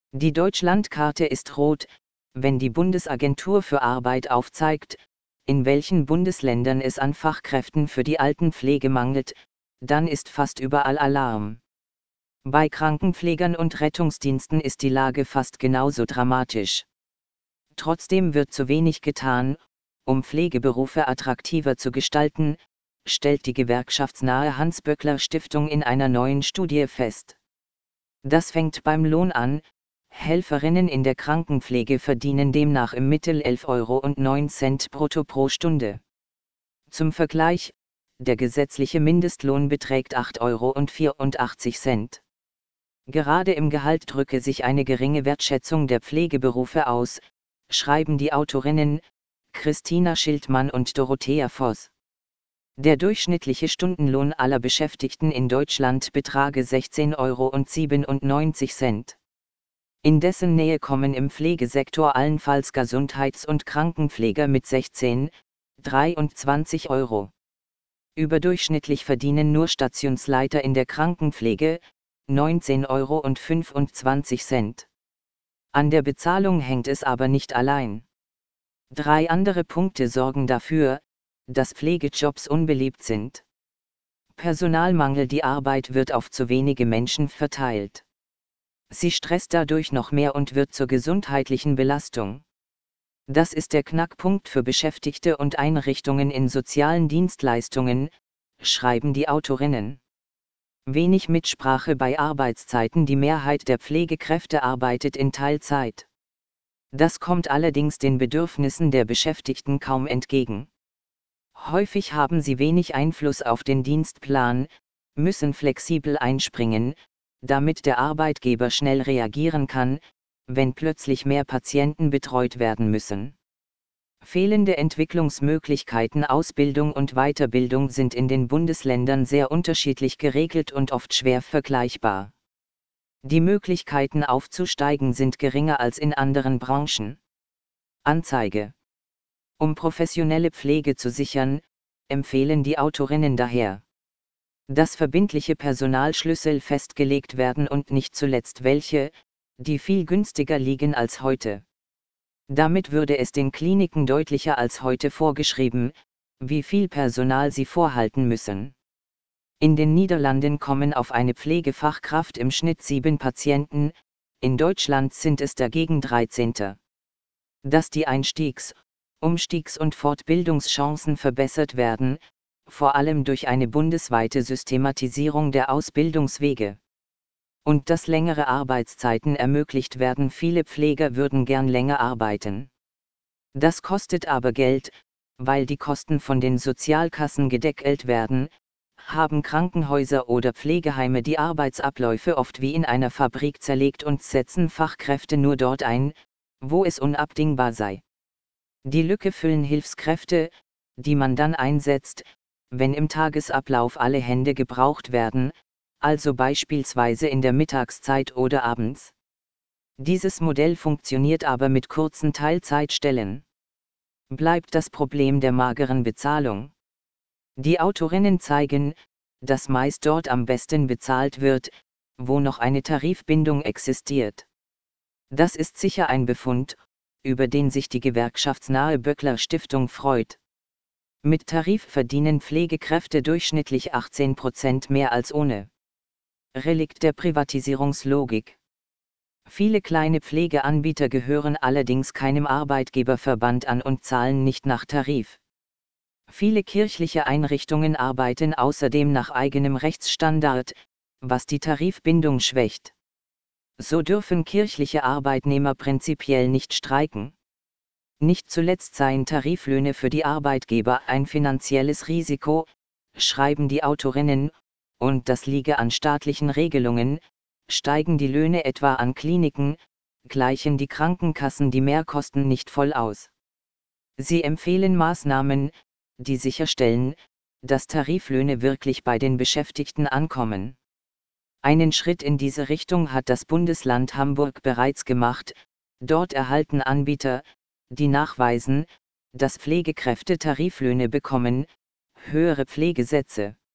Die Deutschlandkarte ist rot, wenn die Bundesagentur für Arbeit aufzeigt, in welchen Bundesländern es an Fachkräften für die Altenpflege mangelt, dann ist fast überall Alarm. Bei Krankenpflegern und Rettungsdiensten ist die Lage fast genauso dramatisch. Trotzdem wird zu wenig getan, um Pflegeberufe attraktiver zu gestalten, stellt die gewerkschaftsnahe Hans-Böckler-Stiftung in einer neuen Studie fest. Das fängt beim Lohn an. Helferinnen in der Krankenpflege verdienen demnach im Mittel 11,09 € brutto pro Stunde. Zum Vergleich, der gesetzliche Mindestlohn beträgt 8,84 €. Gerade im Gehalt drücke sich eine geringe Wertschätzung der Pflegeberufe aus, schreiben die Autorinnen Christina Schildmann und Dorothea Voss. Der durchschnittliche Stundenlohn aller Beschäftigten in Deutschland betrage 16,97 €. In dessen Nähe kommen im Pflegesektor allenfalls Gesundheits- und Krankenpfleger mit 16,23 €. Überdurchschnittlich verdienen nur Stationsleiter in der Krankenpflege 19,25 €. An der Bezahlung hängt es aber nicht allein. 3 andere Punkte sorgen dafür, dass Pflegejobs unbeliebt sind. Personalmangel. Die Arbeit wird auf zu wenige Menschen verteilt. Sie stresst dadurch noch mehr und wird zur gesundheitlichen Belastung. Das ist der Knackpunkt für Beschäftigte und Einrichtungen in sozialen Dienstleistungen, schreiben die Autorinnen. Wenig Mitsprache bei Arbeitszeiten. Die Mehrheit der Pflegekräfte arbeitet in Teilzeit. Das kommt allerdings den Bedürfnissen der Beschäftigten kaum entgegen. Häufig haben sie wenig Einfluss auf den Dienstplan, müssen flexibel einspringen, damit der Arbeitgeber schnell reagieren kann, wenn plötzlich mehr Patienten betreut werden müssen. Fehlende Entwicklungsmöglichkeiten. Ausbildung und Weiterbildung sind in den Bundesländern sehr unterschiedlich geregelt und oft schwer vergleichbar. Die Möglichkeiten aufzusteigen sind geringer als in anderen Branchen. Anzeige. Um professionelle Pflege zu sichern, empfehlen die Autorinnen daher, dass verbindliche Personalschlüssel festgelegt werden und nicht zuletzt welche, die viel günstiger liegen als heute. Damit würde es den Kliniken deutlicher als heute vorgeschrieben, wie viel Personal sie vorhalten müssen. In den Niederlanden kommen auf eine Pflegefachkraft im Schnitt 7 Patienten, in Deutschland sind es dagegen 13. Dass die Einstiegs-, Umstiegs- und Fortbildungschancen verbessert werden, vor allem durch eine bundesweite Systematisierung der Ausbildungswege. Und dass längere Arbeitszeiten ermöglicht werden. Viele Pfleger würden gern länger arbeiten. Das kostet aber Geld, weil die Kosten von den Sozialkassen gedeckelt werden, haben Krankenhäuser oder Pflegeheime die Arbeitsabläufe oft wie in einer Fabrik zerlegt und setzen Fachkräfte nur dort ein, wo es unabdingbar sei. Die Lücke füllen Hilfskräfte, die man dann einsetzt, wenn im Tagesablauf alle Hände gebraucht werden, also beispielsweise in der Mittagszeit oder abends. Dieses Modell funktioniert aber mit kurzen Teilzeitstellen. Bleibt das Problem der mageren Bezahlung. Die Autorinnen zeigen, dass meist dort am besten bezahlt wird, wo noch eine Tarifbindung existiert. Das ist sicher ein Befund, über den sich die gewerkschaftsnahe Böckler-Stiftung freut. Mit Tarif verdienen Pflegekräfte durchschnittlich 18% mehr als ohne. Relikt der Privatisierungslogik. Viele kleine Pflegeanbieter gehören allerdings keinem Arbeitgeberverband an und zahlen nicht nach Tarif. Viele kirchliche Einrichtungen arbeiten außerdem nach eigenem Rechtsstandard, was die Tarifbindung schwächt. So dürfen kirchliche Arbeitnehmer prinzipiell nicht streiken. Nicht zuletzt seien Tariflöhne für die Arbeitgeber ein finanzielles Risiko, schreiben die Autorinnen, und das liege an staatlichen Regelungen. Steigen die Löhne etwa an Kliniken, gleichen die Krankenkassen die Mehrkosten nicht voll aus. Sie empfehlen Maßnahmen, die sicherstellen, dass Tariflöhne wirklich bei den Beschäftigten ankommen. Einen Schritt in diese Richtung hat das Bundesland Hamburg bereits gemacht. Dort erhalten Anbieter, die nachweisen, dass Pflegekräfte Tariflöhne bekommen, höhere Pflegesätze.